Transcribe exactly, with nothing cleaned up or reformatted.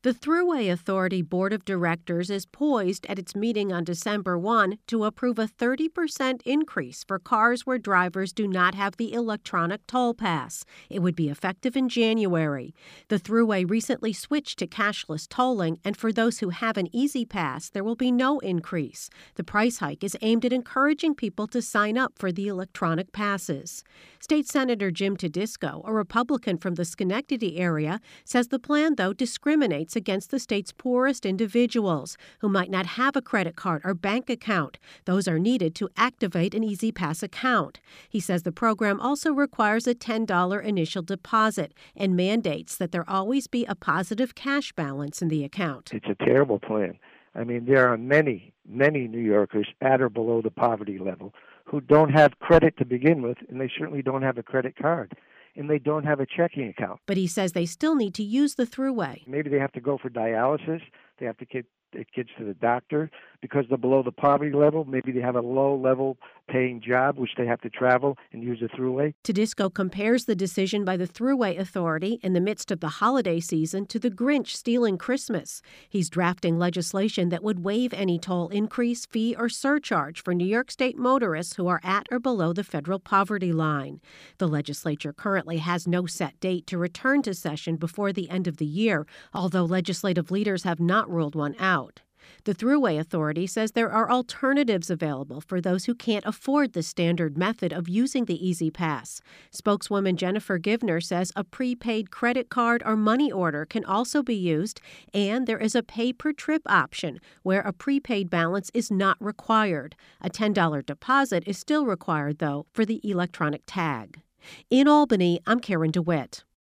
The Thruway Authority Board of Directors is poised at its meeting on December first to approve a thirty percent increase for cars where drivers do not have the electronic toll pass. It would be effective in January. The Thruway recently switched to cashless tolling, and for those who have an Easy Pass, there will be no increase. The price hike is aimed at encouraging people to sign up for the electronic passes. State Senator Jim Tedisco, a Republican from the Schenectady area, says the plan, though, discriminates against the state's poorest individuals who might not have a credit card or bank account. Those are needed to activate an Easy Pass account. He says the program also requires a ten dollars initial deposit and mandates that there always be a positive cash balance in the account. It's a terrible plan. I mean, there are many, many New Yorkers at or below the poverty level who don't have credit to begin with, and they certainly don't have a credit card, and they don't have a checking account. But he says they still need to use the Thruway. Maybe they have to go for dialysis. They have to get their kids to the doctor because they're below the poverty level. Maybe they have a low-level paying job, which they have to travel and use the Thruway. Tedisco compares the decision by the Thruway Authority in the midst of the holiday season to the Grinch stealing Christmas. He's drafting legislation that would waive any toll increase, fee, or surcharge for New York State motorists who are at or below the federal poverty line. The legislature currently has no set date to return to session before the end of the year, although legislative leaders have not ruled one out. The Thruway Authority says there are alternatives available for those who can't afford the standard method of using the Easy Pass. Spokeswoman Jennifer Givner says a prepaid credit card or money order can also be used, and there is a pay-per-trip option where a prepaid balance is not required. A ten dollars deposit is still required, though, for the electronic tag. In Albany, I'm Karen DeWitt.